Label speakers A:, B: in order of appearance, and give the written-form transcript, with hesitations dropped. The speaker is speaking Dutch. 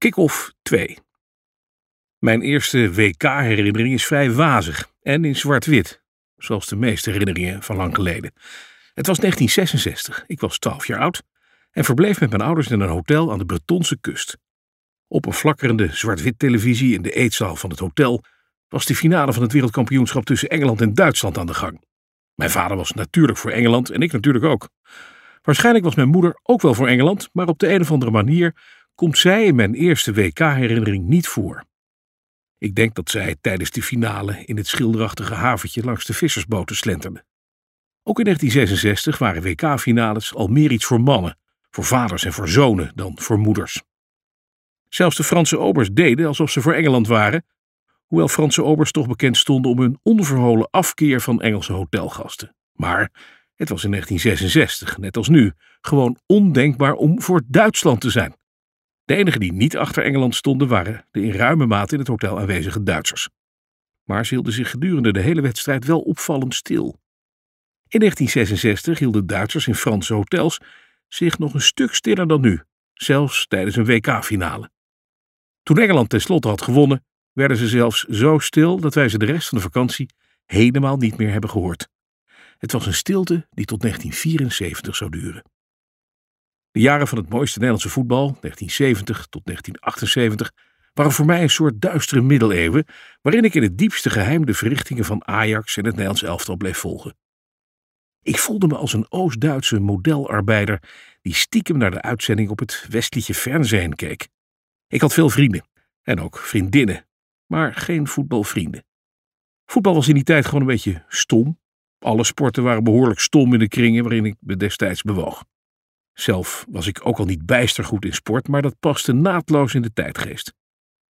A: Kick-off 2. Mijn eerste WK-herinnering is vrij wazig en in zwart-wit, zoals de meeste herinneringen van lang geleden. Het was 1966, ik was 12 jaar oud en verbleef met mijn ouders in een hotel aan de Bretonse kust. Op een flakkerende zwart-wit televisie in de eetzaal van het hotel was de finale van het wereldkampioenschap tussen Engeland en Duitsland aan de gang. Mijn vader was natuurlijk voor Engeland en ik natuurlijk ook. Waarschijnlijk was mijn moeder ook wel voor Engeland, maar op de een of andere manier komt zij in mijn eerste WK-herinnering niet voor. Ik denk dat zij tijdens de finale in het schilderachtige haventje langs de vissersboten slenterde. Ook in 1966 waren WK-finales al meer iets voor mannen, voor vaders en voor zonen dan voor moeders. Zelfs de Franse obers deden alsof ze voor Engeland waren, hoewel Franse obers toch bekend stonden om hun onverholen afkeer van Engelse hotelgasten. Maar het was in 1966, net als nu, gewoon ondenkbaar om voor Duitsland te zijn. De enigen die niet achter Engeland stonden waren de in ruime mate in het hotel aanwezige Duitsers. Maar ze hielden zich gedurende de hele wedstrijd wel opvallend stil. In 1966 hielden Duitsers in Franse hotels zich nog een stuk stiller dan nu, zelfs tijdens een WK-finale. Toen Engeland tenslotte had gewonnen, werden ze zelfs zo stil dat wij ze de rest van de vakantie helemaal niet meer hebben gehoord. Het was een stilte die tot 1974 zou duren. De jaren van het mooiste Nederlandse voetbal, 1970 tot 1978, waren voor mij een soort duistere middeleeuwen, waarin ik in het diepste geheim de verrichtingen van Ajax en het Nederlands elftal bleef volgen. Ik voelde me als een Oost-Duitse modelarbeider die stiekem naar de uitzending op het westliche Fernsehen keek. Ik had veel vrienden en ook vriendinnen, maar geen voetbalvrienden. Voetbal was in die tijd gewoon een beetje stom. Alle sporten waren behoorlijk stom in de kringen waarin ik me destijds bewoog. Zelf was ik ook al niet bijster goed in sport, maar dat paste naadloos in de tijdgeest.